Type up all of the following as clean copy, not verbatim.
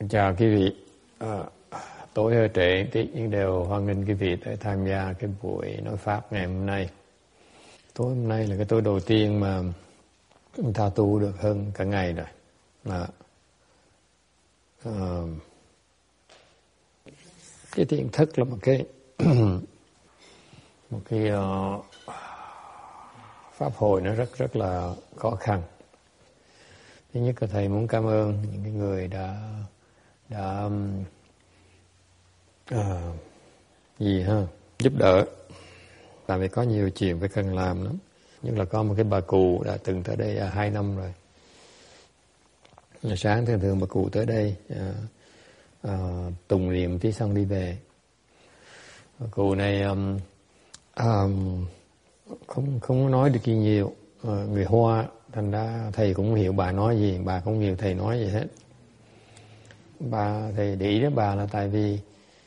Chào quý vị. Tối hơi trễ tí nhưng đều hoan nghênh quý vị tới tham gia cái buổi nói pháp ngày hôm nay. Tối hôm nay là cái tối đầu tiên mà chúng ta tu được hơn cả ngày rồi. Cái thiền thức là một cái pháp hội nó rất là khó khăn. Thứ nhất là thầy muốn cảm ơn những cái người đã giúp đỡ. Tại vì có nhiều chuyện phải cần làm lắm. Nhưng là có một cái bà cụ đã từng tới đây 2 năm rồi. Sáng thường bà cụ tới đây tùng niệm tí xong đi về. Bà cụ này không nói được gì nhiều. Người Hoa, thành ra thầy cũng hiểu bà nói gì, bà cũng hiểu thầy nói gì hết. Thầy để ý đến bà là tại vì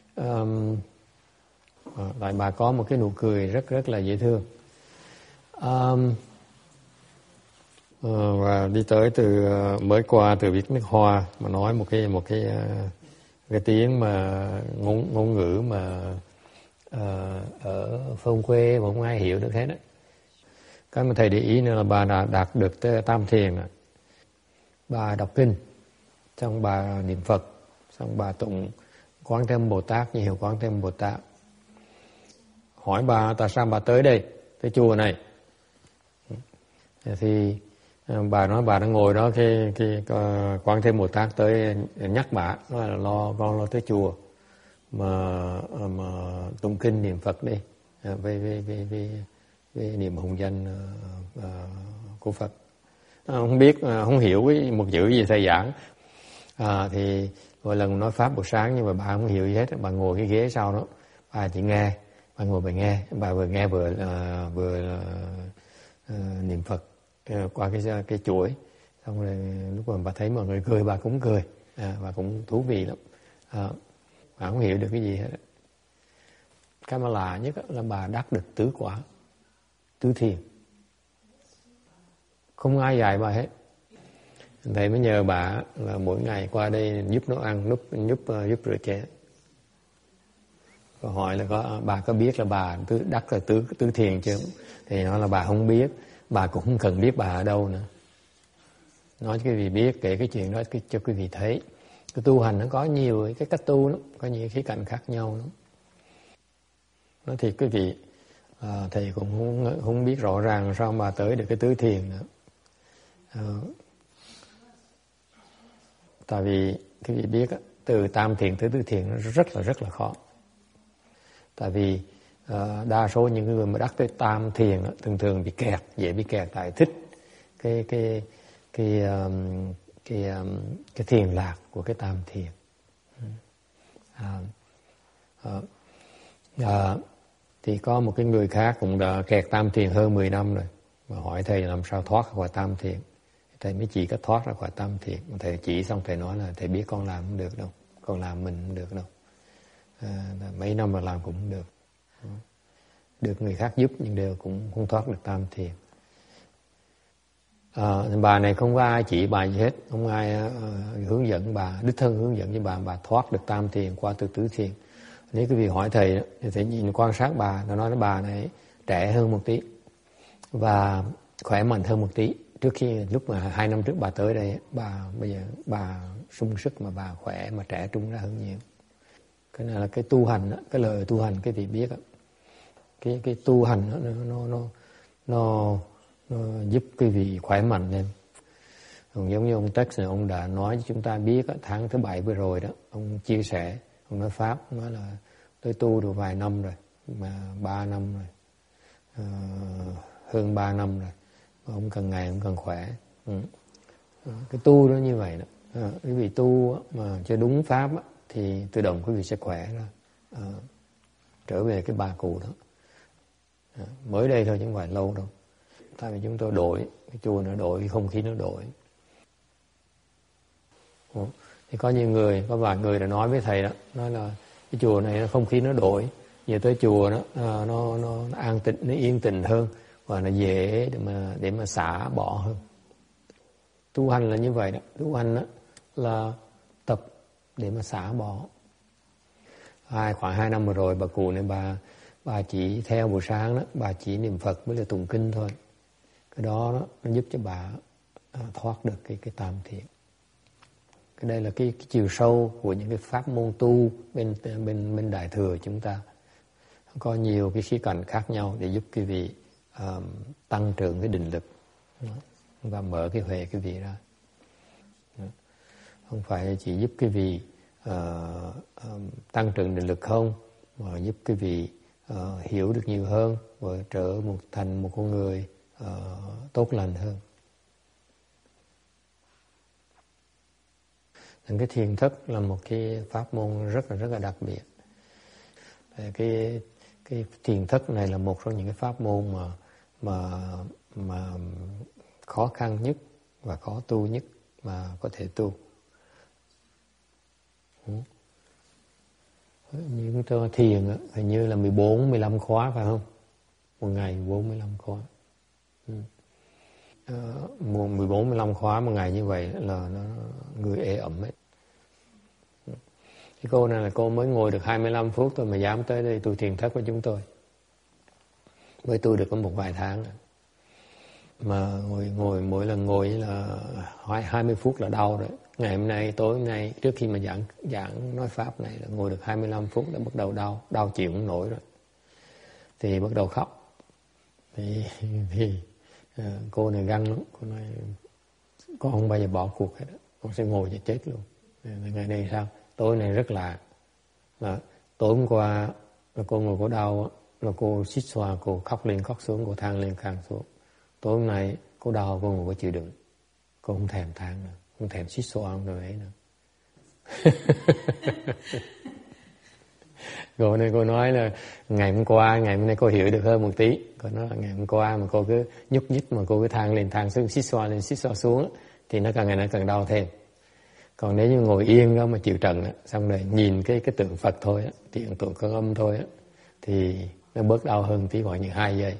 tại bà có một cái nụ cười rất là dễ thương. Và đi tới mới qua từ Việt nước Hoa mà nói một cái tiếng mà ngôn ngữ mà ở phương quê mà không ai hiểu được hết đấy. Cái mà thầy để ý nữa là bà đã đạt được tới tam thiền rồi. Bà đọc kinh, xong bà niệm Phật, xong bà tụng Quán Thế Âm Bồ Tát, như hiệu Quán Thế Âm Bồ Tát. Hỏi bà tại sao bà tới đây, tới chùa này? Thì bà nói bà đang ngồi đó, cái Quán Thế Âm Bồ Tát tới nhắc bà, nói là con lo tới chùa mà tụng kinh niệm Phật đi, về niệm hồng danh của Phật. Không biết, không hiểu cái một chữ gì thầy giảng. Thì mỗi lần nói pháp buổi sáng nhưng mà bà không hiểu gì hết. Bà ngồi cái ghế sau đó, bà chỉ nghe, bà ngồi bà nghe, bà vừa nghe vừa niệm Phật qua cái chuỗi. Xong rồi lúc mà bà thấy mọi người cười, bà cũng cười, bà cũng thú vị lắm. Bà không hiểu được cái gì hết. Cái mà lạ nhất là bà đắc được tứ quả, tứ thiền. Không ai dạy bà hết. Thầy mới nhờ bà là mỗi ngày qua đây giúp nấu ăn, giúp rửa chén. Câu hỏi là bà có biết là bà đắc là tứ thiền chưa? Thì nói là bà không biết, bà cũng không cần biết bà ở đâu nữa. Nói cho quý vị biết, kể cái chuyện đó cho quý vị thấy. Cái tu hành nó có nhiều cái cách tu lắm, có nhiều khía cạnh khác nhau lắm. Nói thiệt quý vị, thầy cũng không biết rõ ràng sao bà tới được cái tứ thiền nữa. Tại vì quý vị biết từ tam thiền tới tứ thiền nó rất là khó. Tại vì đa số những người mà đắc tới tam thiền thường bị kẹt, dễ bị kẹt tại thích cái thiền lạc của cái tam thiền. Thì có một cái người khác cũng đã kẹt tam thiền hơn 10 năm rồi, mà hỏi thầy làm sao thoát khỏi tam thiền. Thầy mới chỉ có thoát ra khỏi tam thiền. Thầy chỉ xong thầy nói là thầy biết con làm không được đâu, con làm mình không được đâu. Mấy năm mà làm cũng không được. Được người khác giúp nhưng đều cũng không thoát được tam thiền. Bà này không có ai chỉ bà gì hết, không ai hướng dẫn bà, đích thân hướng dẫn cho bà thoát được tam thiền qua từ tứ thiền. Nếu quý vị hỏi thầy đó, thì thầy nhìn quan sát bà, nó nói là bà này trẻ hơn một tí và khỏe mạnh hơn một tí. Trước khi lúc mà 2 năm trước bà tới đây, bây giờ bà sung sức mà bà khỏe mà trẻ trung ra hơn nhiều. Cái này là cái tu hành đó, cái lời tu hành cái vị biết đó. Cái tu hành đó, nó giúp quý vị khỏe mạnh lên. Còn giống như ông Tex này, ông đã nói cho chúng ta biết tháng thứ 7 vừa rồi đó, ông chia sẻ, ông nói pháp, nói là tôi tu được vài năm rồi, mà 3 năm rồi, hơn 3 năm rồi, ông càng ngày ông càng khỏe. Cái tu đó như vậy đó. Quý vị tu mà cho đúng pháp thì tự động quý vị sẽ khỏe ra, trở về cái bà cụ đó. Mới đây thôi chứ không phải lâu đâu. Tại vì chúng tôi đổi, cái chùa nó đổi, cái không khí nó đổi. Thì có nhiều người, có vài người đã nói với thầy đó, nói là cái chùa này nó không khí nó đổi, giờ tới chùa đó nó an tịnh, nó yên tĩnh hơn và nó dễ để mà xả bỏ hơn. Tu hành là như vậy đó, tu hành đó là tập để mà xả bỏ. Khoảng 2 năm vừa rồi bà cụ này bà chỉ theo buổi sáng đó, bà chỉ niệm Phật với là tụng kinh thôi. Cái đó nó giúp cho bà thoát được cái tam thiền. Cái đây là cái chiều sâu của những cái pháp môn tu bên Đại Thừa chúng ta. Có nhiều cái khía cạnh khác nhau để giúp quý vị tăng trưởng cái định lực và mở cái huệ quý vị ra. Không phải chỉ giúp quý vị tăng trưởng định lực không, mà giúp quý vị hiểu được nhiều hơn và thành một con người tốt lành hơn. Nên cái thiền thất là một cái pháp môn rất là đặc biệt. Cái thiền thất này là một trong những cái pháp môn mà khó khăn nhất và khó tu nhất mà có thể tu. Như chúng tôi thiền hình như là 14-15 khóa phải không? Một ngày 14-15 khóa. 14-15 khóa một ngày như vậy là nó người ế ẩm ấy. Cái cô này là cô mới ngồi được 25 phút thôi mà dám tới đây tu thiền thất với chúng tôi. Mới tu được có một vài tháng. Mà ngồi mỗi lần ngồi là 20 phút là đau rồi. Ngày hôm nay, tối hôm nay, trước khi mà giảng nói pháp này là ngồi được 25 phút đã bắt đầu đau chịu không nổi rồi. Thì bắt đầu khóc. Thì cô này găng lắm, cô nói con không bao giờ bỏ cuộc hết, con sẽ ngồi cho chết luôn. Ngày nay sao? Tối này rất lạ. Tối hôm qua là cô ngồi cô đau, là cô xích xoa, cô khóc lên khóc xuống, cô than lên than xuống. Tối hôm nay cô đau, cô ngồi cô chịu đựng, cô không thèm than nữa, không thèm xích xoa không rồi ấy nữa. Cô này cô nói là ngày hôm nay cô hiểu được hơn một tí. Cô nói là ngày hôm qua mà cô cứ nhúc nhích mà cô cứ than lên than xuống, xích xoa lên xích xoa xuống thì nó càng ngày nó càng đau thêm. Còn nếu như ngồi yên đó mà chịu trận xong rồi nhìn cái tượng Phật thôi á, tượng Quan Âm thôi á, thì nó bớt đau hơn tí, khoảng như 2 giây.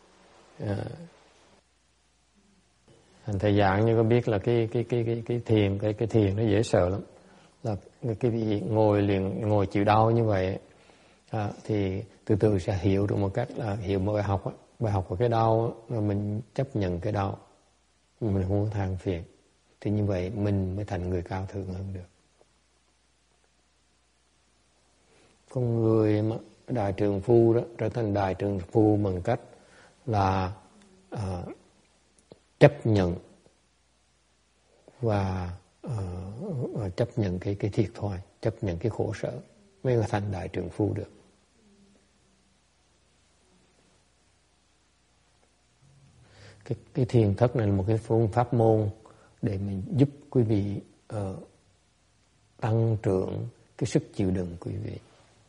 Thầy giảng như có biết là cái thiền nó dễ sợ lắm. Là cái vị ngồi chịu đau như vậy thì từ từ sẽ hiểu được một cách là hiểu một bài học của cái đau mà mình chấp nhận cái đau, mình không có than phiền, thì như vậy mình mới thành người cao thượng hơn được. Con người mà đại trượng phu đó trở thành đại trượng phu bằng cách là chấp nhận và chấp nhận cái thiệt thòi, chấp nhận cái khổ sở mới thành đại trượng phu được. Cái thiền thất này là một cái phương pháp môn để mình giúp quý vị tăng trưởng cái sức chịu đựng quý vị.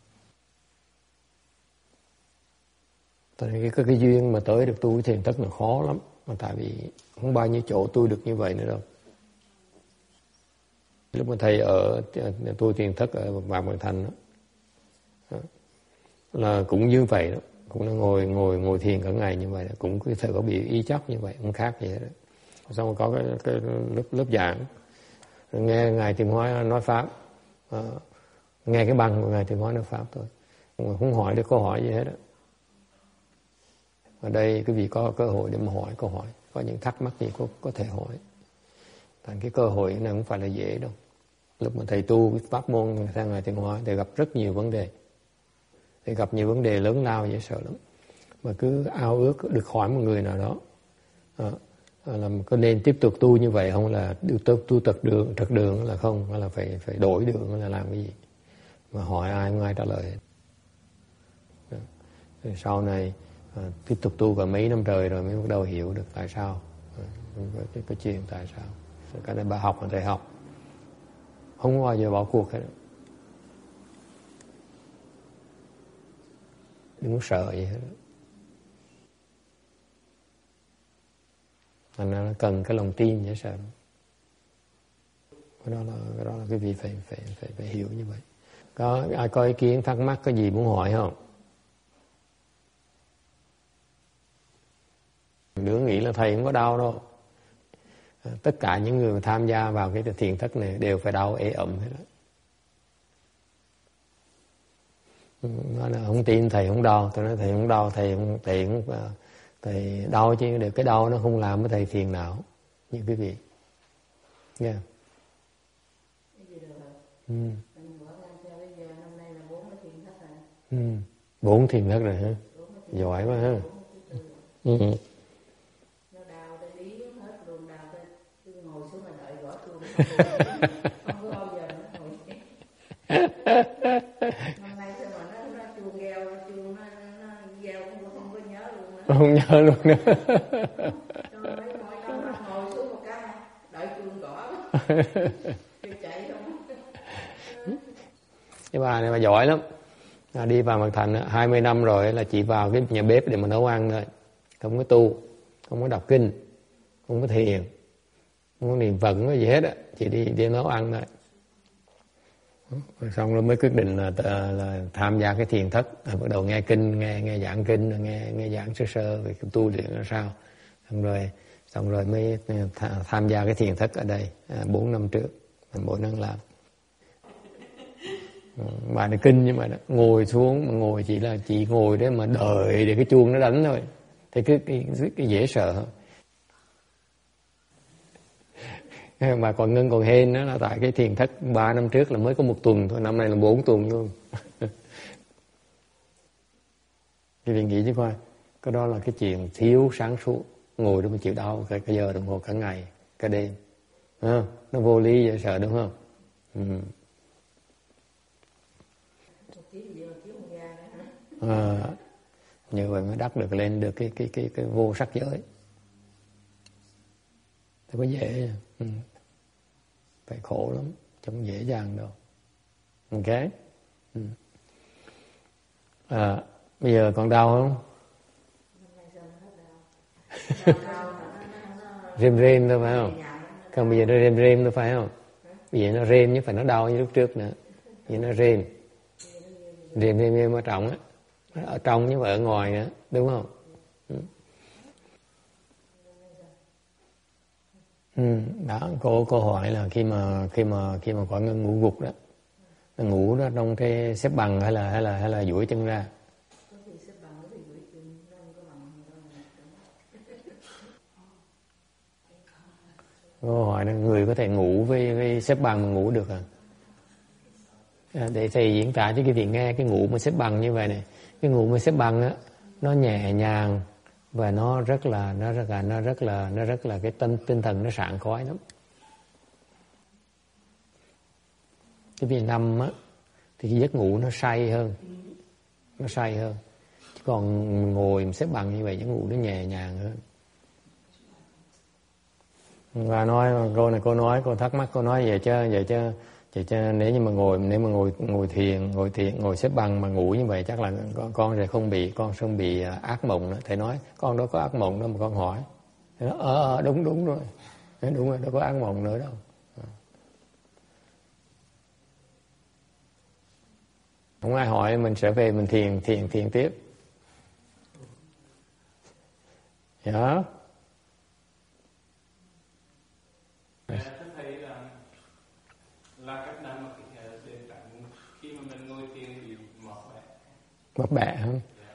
Tại vì cái duyên mà tới được tu cái thiền thất là khó lắm, mà tại vì không bao nhiêu chỗ tu được như vậy nữa đâu. Lúc mà thầy ở tu thiền thất ở Mạc Văn Thành đó, là cũng như vậy đó, cũng là ngồi thiền cả ngày như vậy đó, cũng cứ thầy có bị y chóc như vậy, không khác gì hết đó. Xong rồi có cái lớp giảng, rồi nghe ngài Thiền Hóa nói pháp, nghe cái băng của ngài Thiền Hóa nói pháp thôi, không hỏi được câu hỏi gì hết đó. Ở đây quý vị có cơ hội để mà hỏi câu hỏi, có những thắc mắc gì có thể hỏi. Thành cái cơ hội này không phải là dễ đâu. Lúc mà thầy tu cái pháp môn sang ngài Thiền Hóa thì gặp rất nhiều vấn đề. Thì gặp nhiều vấn đề lớn lao dễ sợ lắm. Mà cứ ao ước được hỏi một người nào đó là có nên tiếp tục tu như vậy không, là tu trật đường là không, hay là phải đổi đường, hay là làm cái gì. Mà hỏi ai không ai trả lời. Rồi sau này tiếp tục tu cả mấy năm trời rồi mới bắt đầu hiểu được tại sao, cái chuyện tại sao. Cái này bà học là thầy học, không bao giờ bỏ cuộc hết. Đừng có sợ gì hết. Thành ra nó cần cái lòng tin dễ sợ. Cái đó là cái gì phải hiểu như vậy. Có ai có ý kiến thắc mắc có gì muốn hỏi không? Đừng nghĩ là thầy không có đau đâu. Tất cả những người mà tham gia vào cái thiền thất này đều phải đau ế ẩm hết đó. Nó là không tin thầy không đau. Tôi nói thầy không đau, thầy đau chứ được cái đau nó không làm với thầy phiền não như quý vị. Nghe yeah. Ừ. 4 thiền thất rồi hả? Giỏi quá ha. Ừ. Nó đau tới lý hết luôn, đau tới ngồi xuống mà đợi gõ chuông không có bao giờ nó ngồi. Năm nay sao mà nó chuông reo, chuông nó reo cũng không có nhớ luôn nữa. Không nhớ luôn nữa. Rồi mấy nó ngồi xuống một cái đợi chuông gõ. Chạy không. Cái bà này bà giỏi lắm. Đi vào Mật Thành 20 năm rồi là chỉ vào cái nhà bếp để mà nấu ăn thôi. Không có tu, không có đọc kinh, không có thiền, không có niệm Phật, không có gì hết á, chỉ đi nấu ăn thôi. Rồi xong rồi mới quyết định là tham gia cái thiền thất, bắt đầu nghe kinh, nghe giảng kinh, nghe giảng sơ sơ về cái tu luyện là sao. Xong rồi mới tham gia cái thiền thất ở đây 4 năm trước, mỗi năm làm. Bà này kinh, nhưng mà ngồi xuống mà ngồi chỉ ngồi để mà đợi để cái chuông nó đánh thôi, thì cái dễ sợ. Mà còn Ngân còn hên đó là tại cái thiền thất 3 năm trước là mới có 1 tuần thôi, năm nay là 4 tuần luôn. Thì mình nghĩ chứ coi, cái đó là cái chuyện thiếu sáng suốt, ngồi đó mà chịu đau cái giờ đồng hồ cả ngày cả đêm, nó vô lý dễ sợ đúng không? Như vậy mới đắc được lên được cái vô sắc giới. Không có dễ, phải khổ lắm, chẳng dễ dàng đâu. Ok. Bây giờ còn đau không? Rêm thôi phải không? Còn bây giờ nó rêm thôi phải không? Bây giờ nó rêm chứ phải nó đau như lúc trước nữa. Bây giờ nó rêm ở trong á, ở trong chứ phải ở ngoài nữa, đúng không? Đó, cô hỏi là khi mà quả Ngân ngủ gục đó, ngủ đó trong cái xếp bằng hay là duỗi chân ra? Cô hỏi là người có thể ngủ với xếp bằng mà ngủ được à? Để thầy diễn tả cho quý vị nghe cái ngủ mà xếp bằng như vậy này. Cái ngủ mà xếp bằng á, nó nhẹ nhàng và nó rất là cái tinh thần nó sảng khoái lắm. Cái vị nằm á thì cái giấc ngủ nó say hơn. Chứ còn ngồi xếp bằng như vậy giấc ngủ nó nhẹ nhàng hơn. Và cô thắc mắc, cô nói vậy chứ nếu như mà ngồi xếp bằng mà ngủ như vậy chắc là con sẽ không bị ác mộng nữa. Thầy nói con đâu có ác mộng đâu mà con hỏi. Thầy nói đúng rồi. Đúng rồi, đâu có ác mộng nữa đâu. Không ai hỏi mình sẽ về mình thiền tiếp. Dạ. Là cách nào mà để tránh khi mà mình ngồi thiền bị mỏi bẹ? Bập bẹ hả?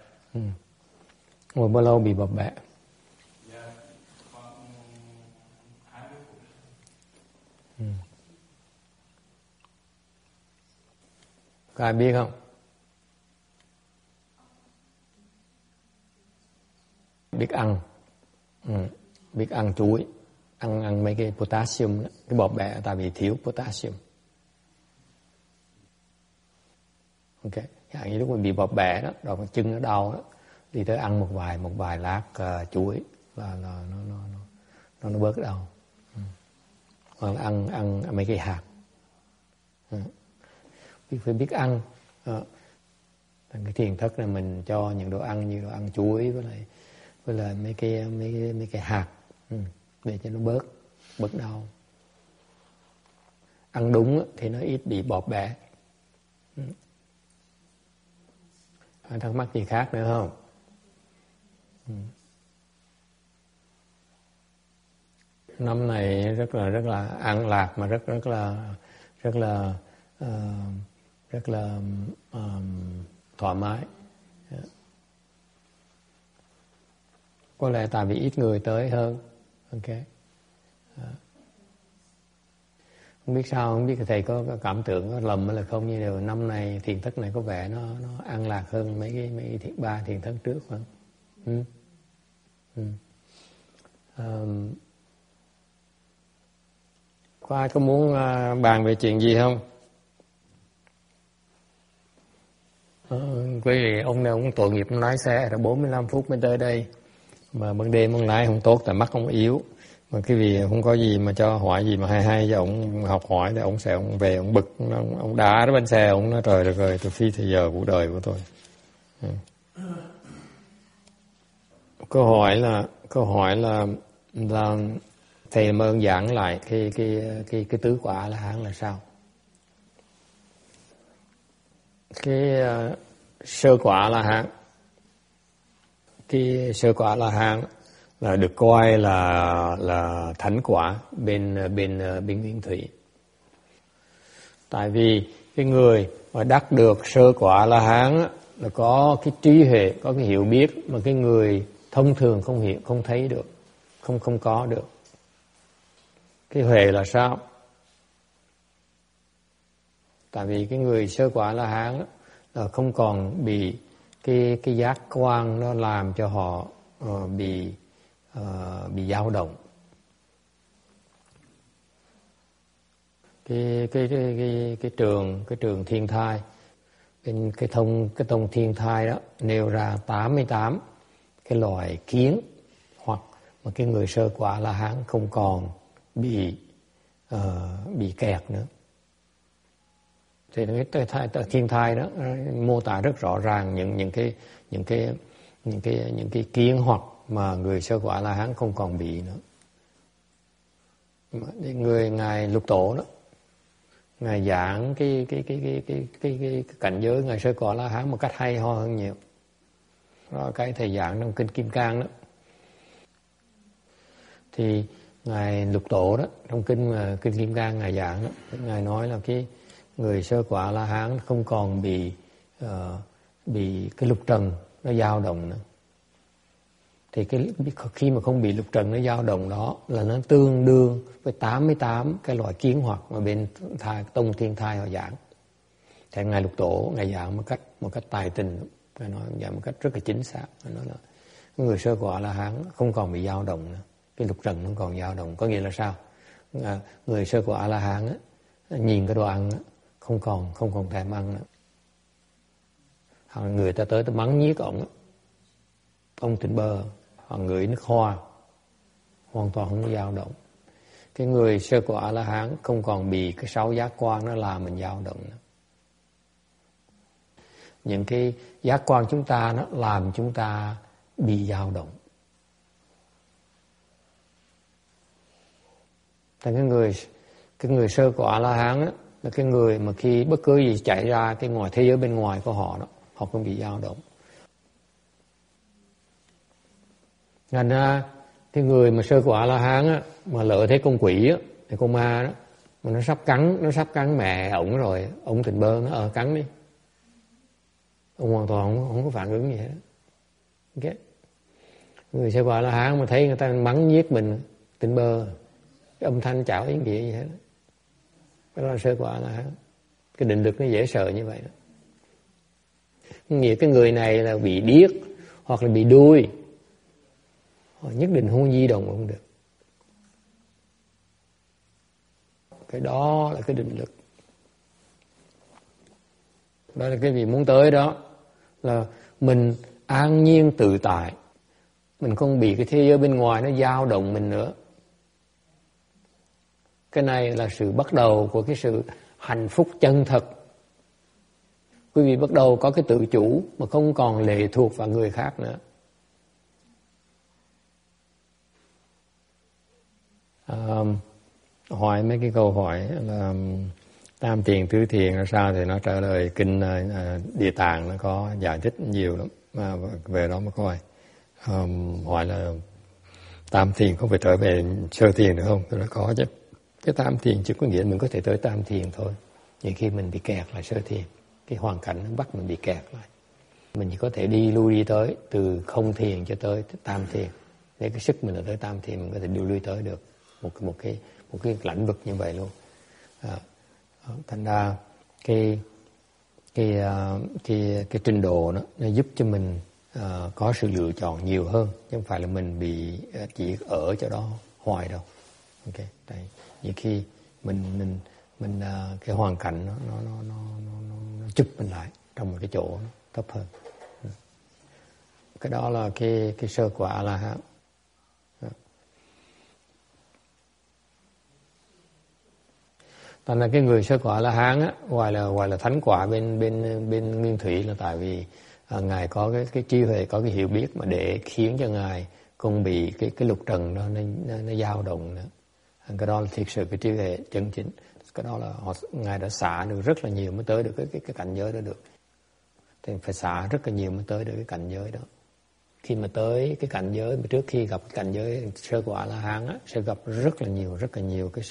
Ngồi bao lâu bị bập bẹ? Dạ, khoảng 20 phút. Có ai biết không? Biết ăn. Biết ăn chuối, ăn mấy cái potassium đó. Cái bọt bẹ tại vì thiếu potassium. Ok, dạng như lúc mình bị bọt bẹ đó, rồi con chân nó đau đó, đi tới ăn một vài lát chuối là nó bớt đau. Hoặc là ăn mấy cái hạt. Phải biết ăn. Cái thiền thất là mình cho những đồ ăn như đồ ăn chuối với lại mấy cái hạt để cho nó bớt đau. Ăn đúng thì nó ít bị bọt bẹ. Thắc mắc gì khác nữa không? Năm này rất là an lạc mà rất là thoải mái. Có lẽ tại vì ít người tới hơn. Ok. Không biết sao, không biết thầy có cảm tưởng có lầm hay là không, như điều năm này thiền thất này có vẻ nó an lạc hơn mấy cái ba thiền thất trước phải không? Có ai có muốn bàn về chuyện gì không? Quý vị, ông này ông tội nghiệp lái xe đã 45 phút mới tới đây, mà ban đêm ông lái không tốt tại mắt ông yếu. Mà cái vì không có gì mà cho hỏi gì mà hay cho ông học hỏi, để ông sẽ ông về ông bực, ông đá cái bánh xe, ông nói trời đất ơi, tôi phí thời giờ cuộc đời của tôi. Câu hỏi là thầy làm ơn giảng lại cái tứ quả A-la-hán là sao? Cái sơ quả A-la-hán, cái sơ quả A-la-hán là được coi là thánh quả bên Nguyên Thủy. Tại vì cái người mà đắc được sơ quả A-la-hán là có cái trí huệ, có cái hiểu biết mà cái người thông thường không thấy được, không có được. Cái huệ là sao? Tại vì cái người sơ quả A-la-hán là không còn bị cái giác quan nó làm cho họ bị dao động. Cái trường thiên thai, bên cái tông thiên thai đó nêu ra 88 cái loài kiến, hoặc mà cái người sơ quả A-la-hán không còn bị kẹt nữa. Thì cái thiên thai đó mô tả rất rõ ràng những cái kiến hoặc mà người sơ quả A-la-hán không còn bị nữa. Ngài Lục Tổ đó, ngài giảng cái cảnh giới ngài sơ quả A-la-hán một cách hay ho hơn nhiều. Đó cái thầy giảng trong kinh Kim Cang đó. Thì ngài Lục Tổ đó, trong kinh Kim Cang ngài giảng đó, ngài nói là cái người sơ quả A-la-hán không còn bị cái lục trần nó dao động nữa. Thì khi mà không bị lục trần nó dao động đó là nó tương đương với 88 cái loại kiến hoặc mà bên tông thiên thai họ giảng. Thì ngài Lục Tổ ngài giảng một cách tài tình, ngài nói giảng một cách rất là chính xác. Ngài nói là người sơ quả A-la-hán không còn bị dao động nữa, cái lục trần không còn dao động. Có nghĩa là sao? Người sơ quả A-la-hán á, nhìn cái đồ ăn á, không còn thèm ăn nữa. Hoặc người ta tới mắng nhiếc ông tỉnh bơ, hoặc ngửi nước hoa, hoàn toàn không có dao động. Cái người sơ quả A-la-hán không còn bị cái 6 giác quan nó làm mình dao động nữa. Những cái giác quan chúng ta nó làm chúng ta bị dao động. Thì cái người sơ quả A-la-hán á, là cái người mà khi bất cứ gì chạy ra cái ngoài thế giới bên ngoài của họ đó, họ không bị dao động. Thành ra cái người mà sơ quả A-la-hán á, mà lỡ thấy con quỷ á, thì con ma đó, mà nó sắp cắn mẹ ổng rồi, ổng tỉnh bơ nó cắn đi. Ông hoàn toàn không có phản ứng gì hết. Okay. Người sơ quả A-la-hán mà thấy người ta mắng nhiếc mình, tỉnh bơ, cái âm thanh chả có ý nghĩa gì hết. Đó là sơ quả A-la-hán. Cái định lực nó dễ sợ như vậy đó. Nghĩa cái người này là bị điếc hoặc là bị đuôi, họ nhất định không di động không được. Cái đó là cái định lực. Đó là cái gì muốn tới đó, là mình an nhiên tự tại, mình không bị cái thế giới bên ngoài nó dao động mình nữa. Cái này là sự bắt đầu của cái sự hạnh phúc chân thật. Quý vị bắt đầu có cái tự chủ mà không còn lệ thuộc vào người khác nữa. Hỏi mấy cái câu hỏi là tam thiền tứ thiền là sao, thì nó trả lời kinh Địa Tạng nó có giải thích nhiều lắm, mà về đó mà coi. Hỏi là tam thiền không phải trở về sơ thiền được không? Tôi nói có chứ. Cái tam thiền chứ có nghĩa mình có thể tới tam thiền thôi. Nhưng khi mình bị kẹt lại sơ thiền, cái hoàn cảnh nó bắt mình bị kẹt lại. Mình chỉ có thể đi lui đi tới từ không thiền cho tới tam thiền. Để cái sức mình là tới tam thiền, mình có thể đi lui tới được một cái lĩnh vực như vậy luôn. Thành ra cái trình độ đó, nó giúp cho mình có sự lựa chọn nhiều hơn, chứ không phải là mình bị chỉ ở chỗ đó hoài đâu. Ok, tại nhiều khi mình cái hoàn cảnh nó chụp mình lại trong một cái chỗ nó thấp hơn. Cái đó là cái sơ quả A-la-hán. Thành ra cái người sơ quả A-la-hán á, ngoài là thánh quả bên Nguyên Thủy, là tại vì ngài có cái trí huệ, có cái hiểu biết mà để khiến cho ngài không bị cái lục trần đó nó dao động nữa. Cái đó là thiệt sự cái trí huệ chân chính. Cái đó là ngài đã xả được rất là nhiều mới tới được cái cảnh giới đó được. Thì phải xả rất là nhiều mới tới được cái cảnh giới đó. Khi mà tới cái cảnh giới mà trước khi gặp cái cảnh giới sơ quả A-la-hán á, sẽ gặp rất là nhiều cái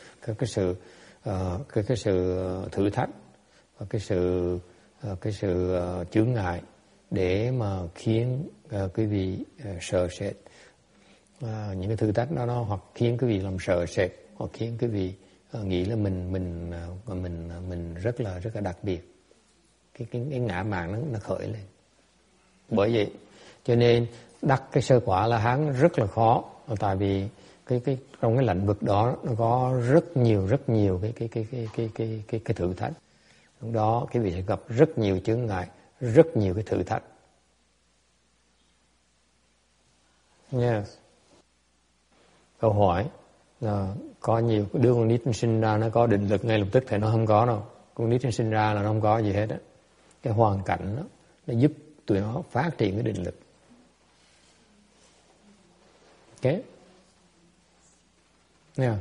sự thử thách và cái sự chướng ngại để mà khiến quý vị sợ sệt. Những cái thử thách đó nó hoặc khiến quý vị làm sợ sệt, hoặc khiến quý vị nghĩ là mình rất là đặc biệt. Cái ngã mạn nó khởi lên. Bởi vậy cho nên đắc cái sơ quả A-la-hán rất là khó, tại vì trong cái lĩnh vực đó nó có rất nhiều cái thử thách. Lúc đó quý vị sẽ gặp rất nhiều chướng ngại, rất nhiều cái thử thách. Yes. Câu hỏi là có nhiều đứa con nít sinh ra nó có định lực ngay lập tức thì nó không có đâu. Con nít sinh ra là nó không có gì hết á. Cái hoàn cảnh đó, nó giúp tụi nó phát triển cái định lực. Ok. Yeah.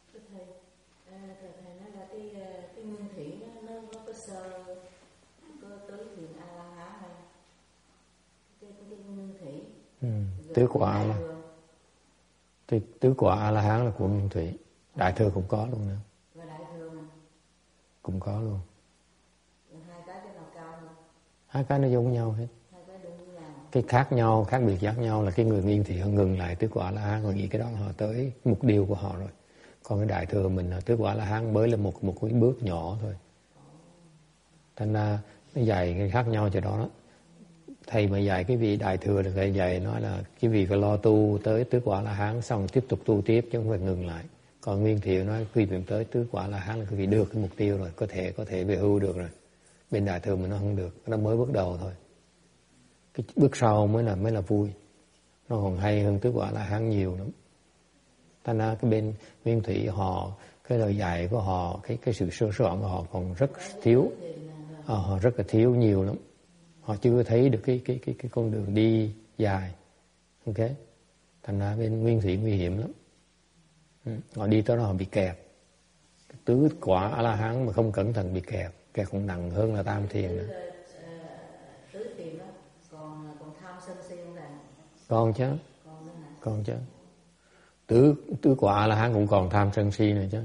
Thầy nói là cái nguyên thủy nó có cái sơ có tứ thiền A-la-hán hay cái nguyên thủy. Tứ quả là tứ quả A-la-hán là của nguyên thủy. Đại thừa cũng có luôn nữa. Và đại thừa mà cũng có luôn. Hai cái nào cao hơn? Hai cái nó giống nhau hết. Cái khác biệt khác nhau là cái người nghiên thì họ ngừng lại tứ quả A-la-hán, họ nghĩ cái đó là họ tới mục tiêu của họ rồi. Còn cái đại thừa mình là tứ quả A-la-hán mới là một cái bước nhỏ thôi. Thành ra nó dạy cái khác nhau chỗ đó đó. Thầy mà dạy cái vị đại thừa thì thầy dạy nói là cái vị phải lo tu tới tứ quả A-la-hán xong tiếp tục tu tiếp chứ không phải ngừng lại. Còn nguyên thiệu nói quý vị tới tứ quả A-la-hán là quý vị được cái mục tiêu rồi, có thể về hưu được rồi. Bên đại thừa mình nó không được, nó mới bước đầu thôi. Cái bước sau mới là vui. Nó còn hay hơn tứ quả A-la-hán nhiều lắm. Thành ra cái bên nguyên thủy họ, cái lời dạy của họ, cái sự sơ soạn của họ còn rất thiếu. Họ rất là thiếu nhiều lắm. Họ chưa thấy được cái con đường đi dài. Ok. Thành ra bên nguyên thủy nguy hiểm lắm. Họ đi tới đó họ bị kẹt. Tứ quả A-la-hán mà không cẩn thận bị kẹt còn nặng hơn là tam thiền nữa. Tứ thiền đó còn tham sân si không thầy? Còn chứ. Tứ quả A-la-hán cũng còn tham sân si này chứ.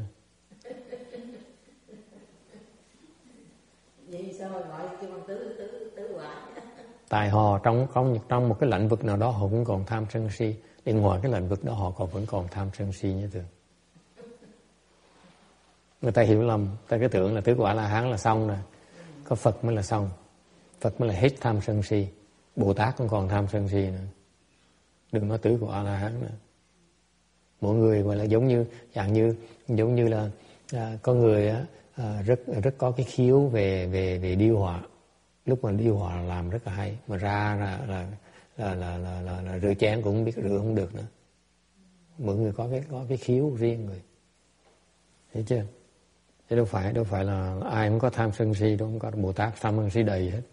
Vậy sao mà gọi kêu bằng tứ quả? Tại họ trong một cái lĩnh vực nào đó họ cũng còn tham sân si. Bên ngoài cái lĩnh vực đó họ vẫn còn tham sân si như thường. Người ta hiểu lầm, ta cứ tưởng là tứ quả A-la-hán là xong rồi. Có Phật mới là xong. Phật mới là hết tham sân si. Bồ Tát cũng còn tham sân si nữa. Đừng nói tứ quả A-la-hán nữa. Mỗi người gọi là giống như là có người rất có cái khiếu về điêu họa. Lúc mà điêu họa làm rất là hay, mà ra là rửa chén cũng không biết rửa không được nữa. Mỗi người có cái khiếu riêng người. Thấy chưa? Chứ đâu phải là ai cũng có tham sân si đâu, không có Bồ Tát tham sân si đầy hết.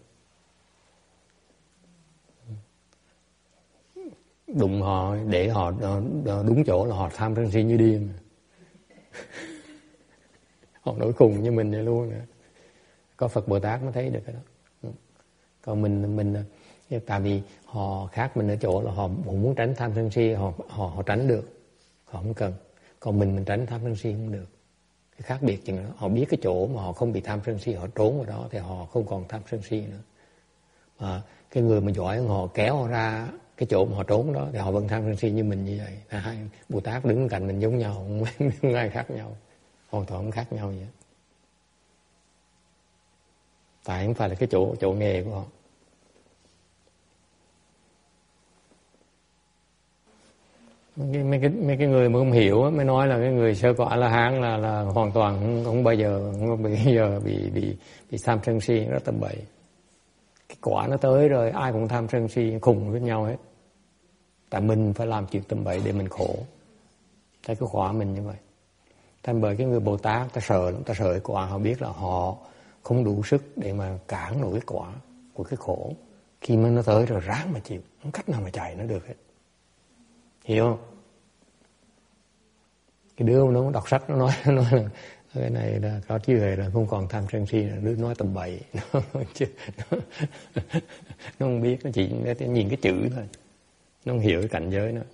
Đụng họ để họ đúng chỗ là họ tham sân si như điên. Họ nổi khùng như mình vậy luôn nữa. Có Phật Bồ Tát mới thấy được cái đó. Còn mình tại vì họ khác mình ở chỗ là họ muốn tránh tham sân si, họ tránh được, họ không cần. Còn mình tránh tham sân si không được. Cái khác biệt chừng đó, họ biết cái chỗ mà họ không bị tham sân si, họ trốn vào đó thì họ không còn tham sân si nữa. Cái người mà giỏi họ kéo họ ra cái chỗ mà họ trốn đó thì họ vẫn tham sân si như mình như vậy. Hai Bồ Tát đứng cạnh mình giống nhau, không ai khác nhau, hoàn toàn không khác nhau vậy. Tại không phải là cái chỗ nghề của họ. Mấy cái người mà không hiểu mới nói là cái người sơ quả A La Hán là hoàn toàn không bao giờ bị tham sân si, rất tầm bậy. Cái quả nó tới rồi ai cũng tham sân si khùng với nhau hết. Tại mình phải làm chuyện tầm bậy để mình khổ. Thấy cái quả mình như vậy. Thành bởi cái người Bồ Tát ta sợ lắm, ta sợ cái quả, họ biết là họ không đủ sức để mà cản nổi cái quả của cái khổ. Khi mà nó tới rồi ráng mà chịu, không cách nào mà chạy nó được hết. Hiểu không? Cái đứa nó đọc sách nó nói là cái này là có chứ là không còn tham sân si, là đứa nói tầm bậy. Nó không biết, nó chỉ nhìn cái chữ thôi, nó không hiểu cái cảnh giới nữa.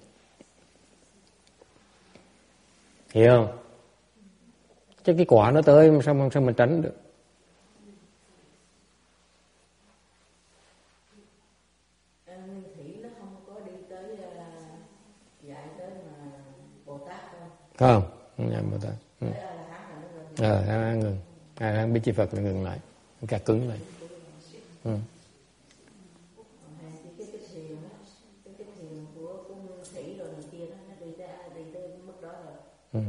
Hiểu không? Chứ cái quả nó tới sao mình tránh được? Nguyên Thủy nó không có đi tới dạy tới mà Bồ Tát không? Không nhầm Bồ Tát. Tới A La Hán là nó ngừng. Ngừng. A La Hán biết chư Phật là ngừng lại, cả cứng lại. Cái thiền của Nguyên Thủy rồi này kia đó, nó đi tới mức đó rồi.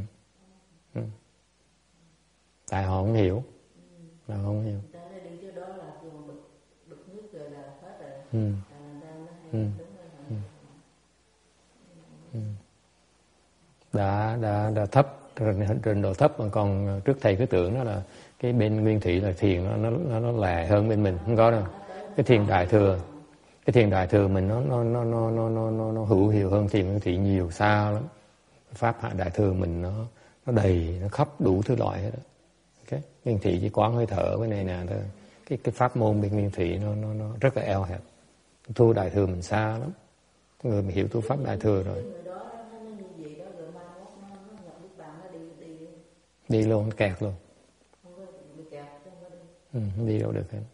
Tại họ không hiểu. Họ không hiểu. Ta nó đi tới đó là dùng bực nước rồi là hết rồi. Đã thấp, trình độ thấp mà còn trước thầy cứ tưởng đó là cái bên Nguyên Thủy là thiền nó lè hơn bên mình, không có đâu. Cái thiền đại thừa mình nó hữu hiệu hơn thiền Nguyên Thủy nhiều, xa lắm. Pháp hạ đại thừa mình nó đầy, nó khắp đủ thứ loại hết đó. Okay. Nguyên Thủy chỉ quán hơi thở với này nè thôi. Cái pháp môn bên Nguyên Thủy nó rất là eo hẹp. Tu đại thừa mình xa lắm. Người mà hiểu tu pháp đại thừa rồi đi luôn, kẹt luôn. Không đi đâu được hết.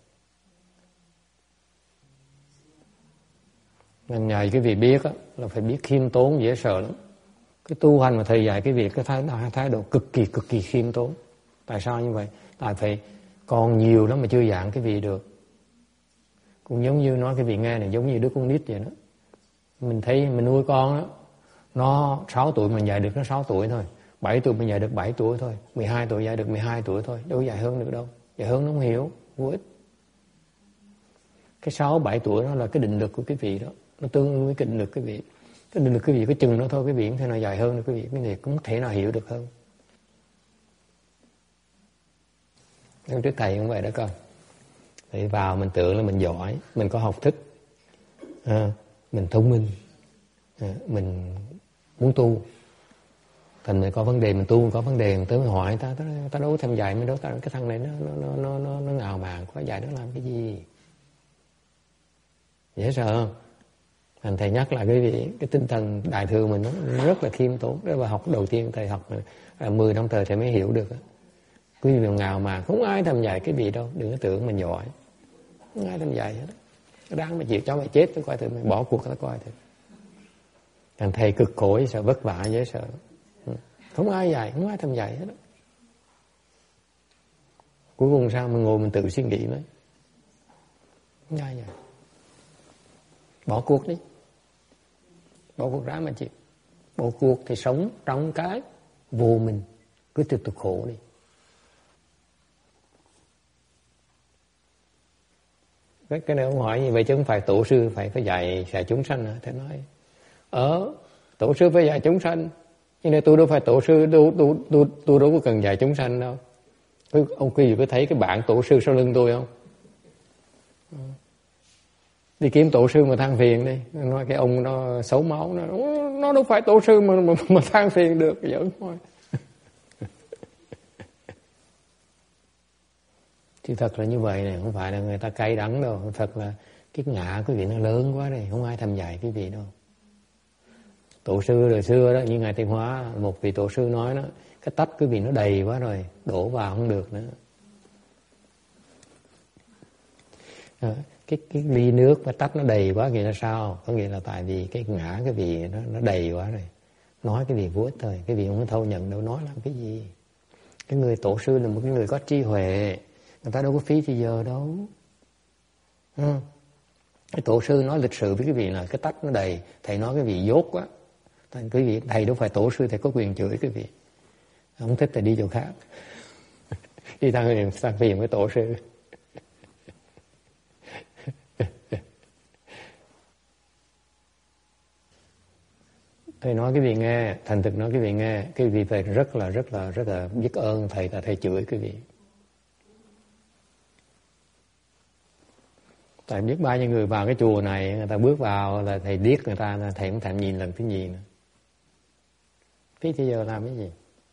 Nên nhờ cái việc biết á, là phải biết khiêm tốn, dễ sợ lắm. Cái tu hành mà thầy dạy cái việc, cái thái độ cực kỳ khiêm tốn. Tại sao như vậy? Tại phải còn nhiều lắm mà chưa giảng cái vị được. Cũng giống như nói cái vị nghe này giống như đứa con nít vậy đó. Mình thấy mình nuôi con đó, nó 6 tuổi mình dạy được nó 6 tuổi thôi, 7 tuổi mình dạy được 7 tuổi thôi, 12 tuổi dạy được 12 tuổi thôi, đâu dạy hơn được đâu. Dạy hơn nó không hiểu, vô ích. Cái 6-7 tuổi đó là cái định lực của cái vị đó, nó tương ứng với cái định lực cái vị. Cái định lực cái vị có chừng đó thôi, cái vị không thể nào dài hơn được cái vị, cái này cũng không thể nào hiểu được hơn. Nhưng trước thầy cũng vậy đó con. Thì vào mình tưởng là mình giỏi, mình có học thức, mình thông minh, mình muốn tu. Thành mình có vấn đề mình tu, mình có vấn đề mình tới mình hỏi ta đâu có tham dạy, mình đâu cái thằng này nó ngào màng quá, dạy nó làm cái gì? Dễ sợ không? Thành thầy nhắc lại cái tinh thần đại thừa mình nó rất là khiêm tốn. Đó là học đầu tiên thầy học 10 năm thời thầy mới hiểu được. Quý vị ngào màng, không ai tham dạy cái gì đâu, đừng có tưởng mình giỏi. Không ai tham dạy hết. Đáng mà chịu cho mày chết tôi coi thử, mày bỏ cuộc tao coi thử. Thành thầy cực khổ, sợ vất vả, dễ sợ. Không ai dạy, không ai tham dạy hết. Cuối cùng sao mình ngồi mình tự suy nghĩ đấy. Không ai dạy. Bỏ cuộc đi. Bỏ cuộc ra mà chịu. Bỏ cuộc thì sống trong cái vô mình. Cứ tiếp tục khổ đi. Cái này ông hỏi như vậy chứ không phải tổ sư phải dạy chúng sanh hả? Thầy nói tổ sư phải dạy chúng sanh, nhưng mà tôi đâu phải tổ sư, tôi đâu có cần dạy chúng sanh đâu. Ông quý vị có thấy cái bảng tổ sư sau lưng tôi không? Đi kiếm tổ sư mà than phiền đi, nói cái ông nó xấu máu, nó đâu phải tổ sư mà than phiền được, giỡn thôi. Thì thật là như vậy này, không phải là người ta cay đắng đâu, thật là cái ngã quý vị nó lớn quá này, không ai tham dạy quý vị đâu. Tổ sư đời xưa đó, như Ngài Tây Hóa, một vị tổ sư nói đó, cái tách quý vị nó đầy quá rồi, đổ vào không được nữa. cái ly nước mà tách nó đầy quá nghĩa là sao? Có nghĩa là tại vì cái ngã cái vị nó đầy quá rồi. Nói cái vị vô ích thôi, cái vị không có thâu nhận đâu, nói làm cái gì? Cái người tổ sư là một cái người có trí huệ, người ta đâu có phí thì giờ đâu. Cái tổ sư nói lịch sự với cái vị là cái tách nó đầy, thầy nói cái vị dốt quá. Cái vị thầy đâu phải tổ sư, thầy có quyền chửi cái vị. Không thích thì đi chỗ khác. Đi sang phiền với tổ sư. Thầy nói cái vị nghe, thành thực nói cái vị nghe, cái vị phải rất là biết ơn thầy là thầy chửi cái vị. Tại biết bao nhiêu người vào cái chùa này, người ta bước vào là thầy điếc người ta, thầy không thèm nhìn lần thứ nhì nữa. Phí thì giờ làm cái gì?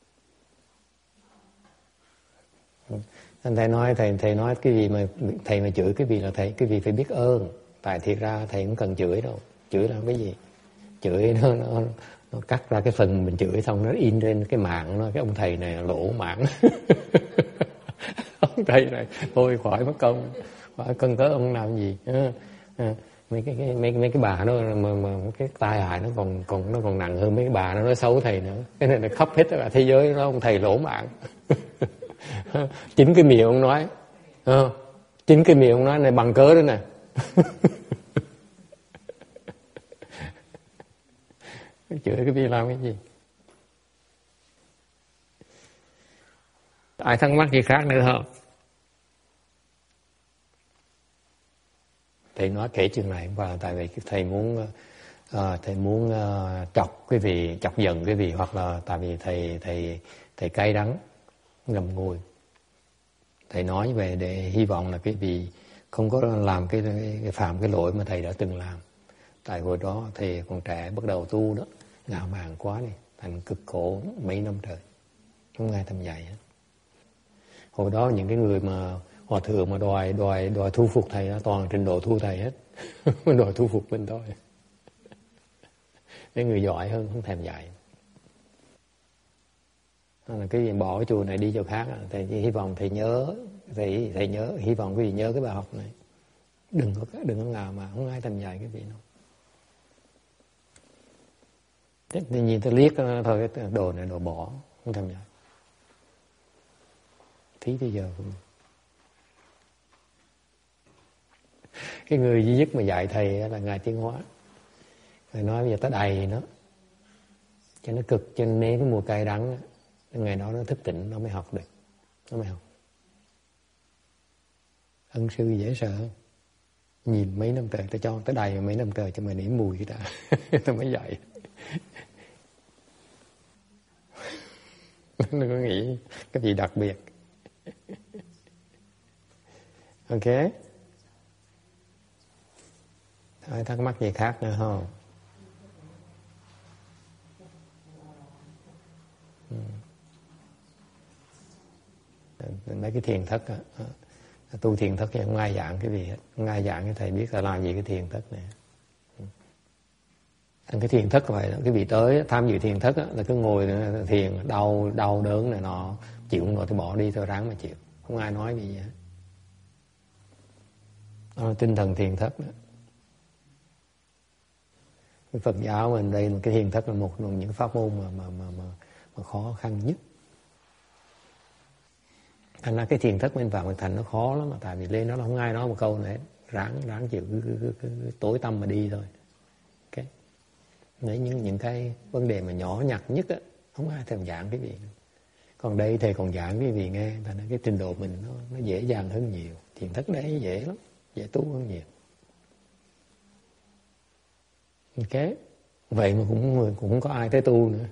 Thầy nói cái gì mà thầy mà chửi cái vị là thầy, cái vị phải biết ơn. Tại thiệt ra thầy không cần chửi đâu, chửi làm cái gì? Chửi nó cắt ra cái phần mình chửi xong nó in trên cái mạng nó, cái ông thầy này lỗ mạng. Ông thầy này thôi khỏi mất công, khỏi cân cớ ông làm gì. Mấy cái bà nó mà cái tai hại nó còn nặng hơn mấy cái bà nó nói xấu thầy nữa. Cái này là khắp hết cả thế giới nó ông thầy lỗ mạng. Chính cái miệng ông nói, chính cái miệng ông nói này bằng cớ đó nè. Chửi cái vị làm cái gì? Ai thắc mắc gì khác nữa không? Thầy nói kể chuyện này và tại vì thầy muốn chọc cái vị, chọc giận cái vị, hoặc là tại vì thầy cay đắng ngậm ngùi. Thầy nói về để hy vọng là cái vị không có làm cái phạm cái lỗi mà thầy đã từng làm. Tại hồi đó thầy còn trẻ bắt đầu tu đó, ngạo mạn quá đi, thành cực khổ mấy năm trời, không ai thầm dạy hết. Hồi đó những cái người mà hòa thượng mà đòi thu phục thầy đó, toàn trình độ thu thầy hết. Đòi thu phục mình thôi. Mấy người giỏi hơn không thèm dạy. Là cái gì bỏ cái chùa này đi chỗ khác, thầy hy vọng thầy nhớ, thầy nhớ, hy vọng quý vị nhớ cái bài học này. Đừng có ngào mà không ai thèm dạy cái gì đâu. Thì nhìn tôi liếc thôi, cái đồ này đồ bỏ, không thèm dạy. Thí tới giờ cũng. Cái người duy nhất mà dạy thầy là Ngài Tiến Hóa. Ngài nói bây giờ tới đầy nó, cho nó cực, cho nên cái mùa cay đắng, ngày đó nó thức tỉnh, nó mới học được, nó mới học. Ân sư dễ sợ, nhìn mấy năm trời, ta cho tới đầy mấy năm trời cho mày nếm mùi cái đã, tôi mới dạy. Nó có nghĩ cái gì đặc biệt. Ok. Ai thắc mắc gì khác nữa không? Mấy cái thiền thất á, tu thiền thất thì không ai giảng cái gì hết, không ai giảng cho thầy biết là làm gì cái thiền thất này. Cái thiền thất vậy đó, cái vị tới tham dự thiền thất á, là cứ ngồi thiền đau đớn này nọ, chịu không nổi thì bỏ đi thôi, ráng mà chịu, không ai nói gì hết. Đó là tinh thần thiền thất đó. Cái Phật giáo mình đây là cái thiền thất là một trong những pháp môn mà khó khăn nhất. Thành ra cái thiền thất bên Phạm Ngọc Thành nó khó lắm, mà tại vì lên đó không ai nói một câu nữa, ráng chịu cứ tối tâm mà đi thôi. Okay. Đấy, những cái vấn đề mà nhỏ nhặt nhất á, không ai thèm giảng cái gì. Còn đây thầy còn giảng cái gì nghe, thành ra cái trình độ mình nó dễ dàng hơn nhiều. Thiền thất đấy dễ lắm, dễ tu hơn nhiều. Ok, vậy mà cũng không có ai tới tu nữa.